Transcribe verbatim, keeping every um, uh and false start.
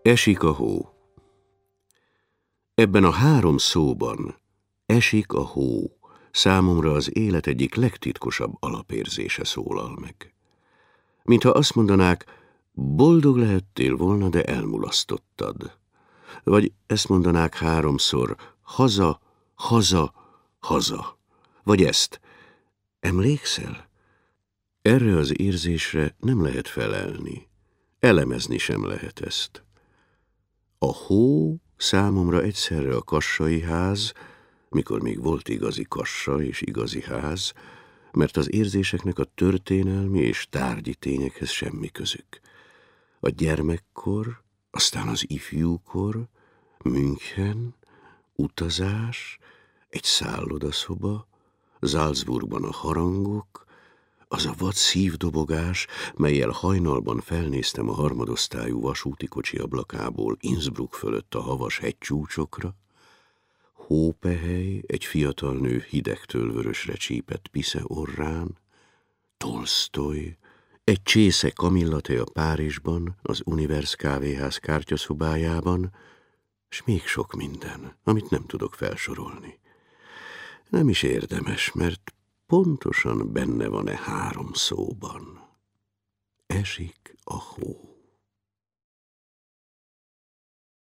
Esik a hó. Ebben a három szóban, esik a hó, számomra az élet egyik legtitkosabb alapérzése szólal meg. Mintha azt mondanák, boldog lehettél volna, de elmulasztottad. Vagy ezt mondanák háromszor, haza, haza, haza. Vagy ezt, emlékszel? Erre az érzésre nem lehet felelni. Elemezni sem lehet ezt. A hó számomra egyszerre a kassai ház, mikor még volt igazi kassa és igazi ház, mert az érzéseknek a történelmi és tárgyi tényekhez semmi közük. A gyermekkor, aztán az ifjúkor, München, utazás, egy szállodaszoba, Salzburgban a harangok, az a vad szívdobogás, mellyel hajnalban felnéztem a harmadosztályú vasúti kocsi ablakából Innsbruck fölött a havas hegycsúcsokra, hópehely, egy fiatal nő hidegtől vörösre csípett pisze orrán, Tolsztoj, egy csésze kamillatea Párizsban, az Univers kávéház kártyaszobájában, s még sok minden, amit nem tudok felsorolni. Nem is érdemes, mert pontosan benne van-e három szóban. Esik a hó.